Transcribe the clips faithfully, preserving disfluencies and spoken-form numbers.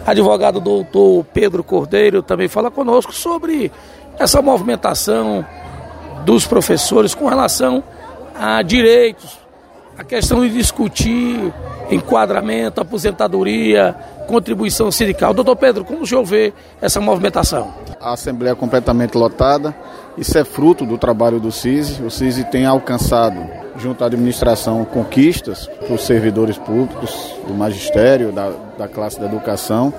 Advogado doutor Pedro Cordeiro também fala conosco sobre essa movimentação dos professores com relação a direitos, a questão de discutir enquadramento, aposentadoria, contribuição sindical. Doutor Pedro, como o senhor vê essa movimentação? A Assembleia é completamente lotada, isso é fruto do trabalho do C I S I. O C I S I tem alcançado, junto à administração, conquistas para os servidores públicos, do magistério, da, da classe da educação.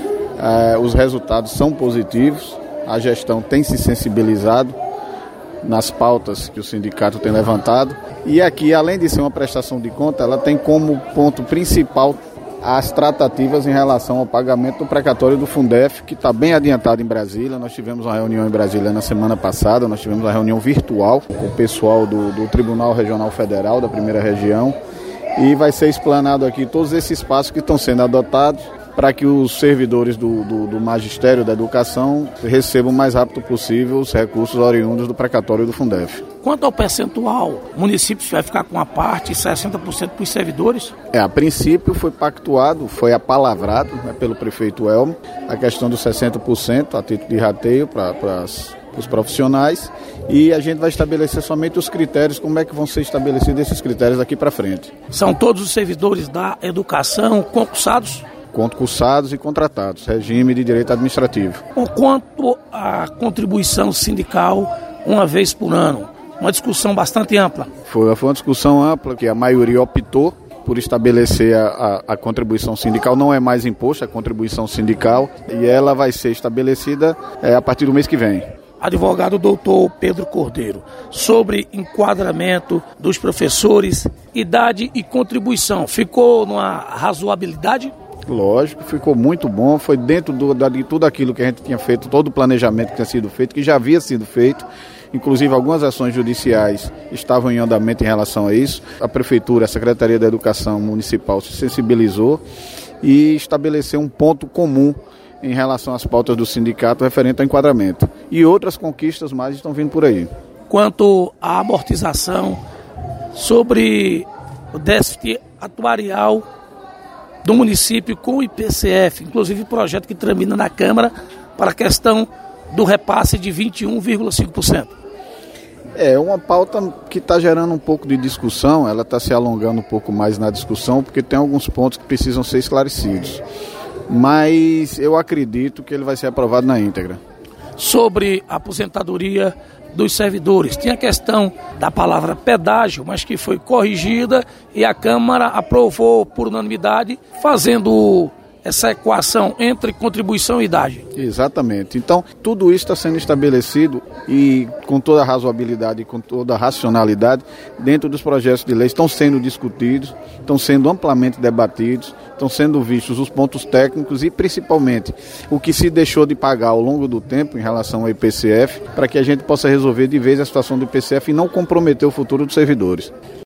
Eh, os resultados são positivos, a gestão tem se sensibilizado nas pautas que o sindicato tem levantado. E aqui, além de ser uma prestação de conta, ela tem como ponto principal as tratativas em relação ao pagamento do precatório do Fundef, que está bem adiantado em Brasília. Nós tivemos uma reunião em Brasília na semana passada, nós tivemos uma reunião virtual com o pessoal do, do Tribunal Regional Federal da primeira região, e vai ser explanado aqui todos esses passos que estão sendo adotados para que os servidores do, do, do Magistério da Educação recebam o mais rápido possível os recursos oriundos do precatório do Fundef. Quanto ao percentual, o município vai ficar com a parte, sessenta por cento para os servidores? É, a princípio foi pactuado, foi apalavrado, né, pelo prefeito Elmo, a questão dos sessenta por cento a título de rateio para os profissionais, e a gente vai estabelecer somente os critérios, como é que vão ser estabelecidos esses critérios daqui para frente. São todos os servidores da educação concursados? Concursados e contratados, regime de direito administrativo. Quanto à contribuição sindical, uma vez por ano, uma discussão bastante ampla. Foi, foi uma discussão ampla, que a maioria optou por estabelecer a, a, a contribuição sindical, não é mais imposto a contribuição sindical, e ela vai ser estabelecida é, a partir do mês que vem. Advogado doutor Pedro Cordeiro, sobre enquadramento dos professores, idade e contribuição, ficou numa razoabilidade? Lógico, ficou muito bom, foi dentro do, de tudo aquilo que a gente tinha feito, todo o planejamento que tinha sido feito, que já havia sido feito, inclusive algumas ações judiciais estavam em andamento em relação a isso. A Prefeitura, a Secretaria da Educação Municipal se sensibilizou e estabeleceu um ponto comum em relação às pautas do sindicato referente ao enquadramento. E outras conquistas mais estão vindo por aí. Quanto à amortização, sobre o déficit atuarial do município com o I P C F, inclusive o projeto que tramita na Câmara para a questão do repasse de vinte e um vírgula cinco por cento. É uma pauta que está gerando um pouco de discussão, ela está se alongando um pouco mais na discussão, porque tem alguns pontos que precisam ser esclarecidos. Mas eu acredito que ele vai ser aprovado na íntegra. Sobre a aposentadoria dos servidores, tinha a questão da palavra pedágio, mas que foi corrigida e a Câmara aprovou por unanimidade, fazendo essa equação entre contribuição e idade. Exatamente. Então, tudo isso está sendo estabelecido e com toda a razoabilidade e com toda a racionalidade dentro dos projetos de lei, estão sendo discutidos, estão sendo amplamente debatidos, estão sendo vistos os pontos técnicos e, principalmente, o que se deixou de pagar ao longo do tempo em relação ao I P C F, para que a gente possa resolver de vez a situação do I P C F e não comprometer o futuro dos servidores.